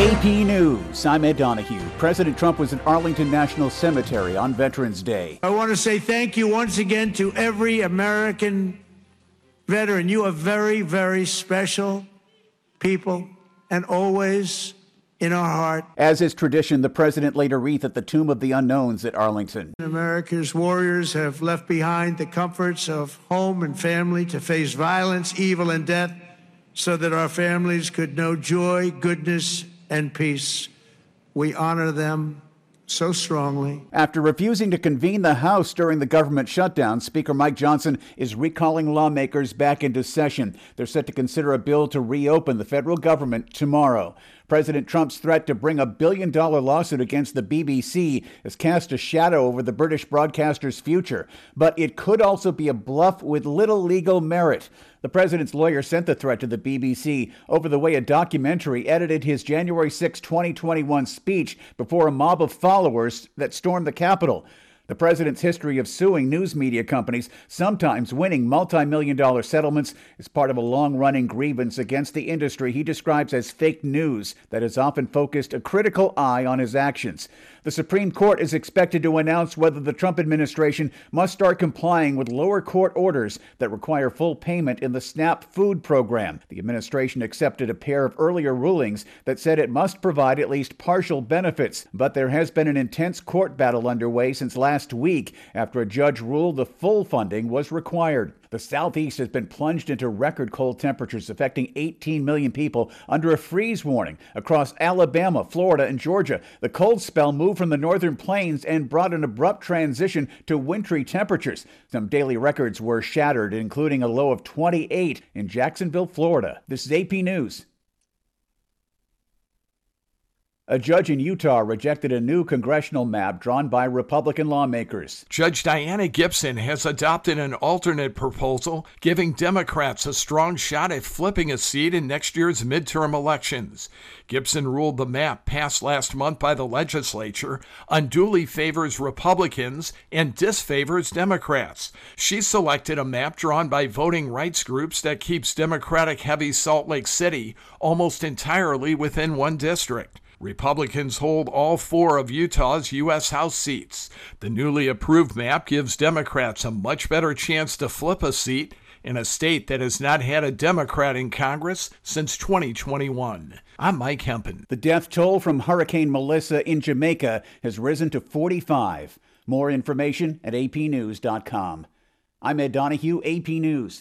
AP News. I'm Ed Donahue. President Trump was at Arlington National Cemetery on Veterans Day. I want to say thank you once again to every American veteran. You are very, very special people and always in our heart. As is tradition, the president laid a wreath at the Tomb of the Unknowns at Arlington. America's warriors have left behind the comforts of home and family to face violence, evil, and death so that our families could know joy, goodness, and peace. We honor them so strongly. After refusing to convene the House during the government shutdown, Speaker Mike Johnson is recalling lawmakers back into session. They're set to consider a bill to reopen the federal government tomorrow. President Trump's threat to bring a billion-dollar lawsuit against the BBC has cast a shadow over the British broadcaster's future, but it could also be a bluff with little legal merit. The president's lawyer sent the threat to the BBC over the way a documentary edited his January 6, 2021 speech before a mob of followers that stormed the Capitol. The president's history of suing news media companies, sometimes winning multi-million-dollar settlements, is part of a long-running grievance against the industry he describes as fake news that has often focused a critical eye on his actions. The Supreme Court is expected to announce whether the Trump administration must start complying with lower court orders that require full payment in the SNAP food program. The administration accepted a pair of earlier rulings that said it must provide at least partial benefits, but there has been an intense court battle underway since last week after a judge ruled the full funding was required. The Southeast has been plunged into record cold temperatures affecting 18 million people under a freeze warning across Alabama, Florida, and Georgia. The cold spell moved from the northern plains and brought an abrupt transition to wintry temperatures. Some daily records were shattered, including a low of 28 in Jacksonville, Florida. This is AP News. A judge in Utah rejected a new congressional map drawn by Republican lawmakers. Judge Diana Gibson has adopted an alternate proposal, giving Democrats a strong shot at flipping a seat in next year's midterm elections. Gibson ruled the map passed last month by the legislature unduly favors Republicans and disfavors Democrats. She selected a map drawn by voting rights groups that keeps Democratic-heavy Salt Lake City almost entirely within one district. Republicans hold all 4 of Utah's U.S. House seats. The newly approved map gives Democrats a much better chance to flip a seat in a state that has not had a Democrat in Congress since 2021. I'm Mike Hempen. The death toll from Hurricane Melissa in Jamaica has risen to 45. More information at apnews.com. I'm Ed Donahue, AP News.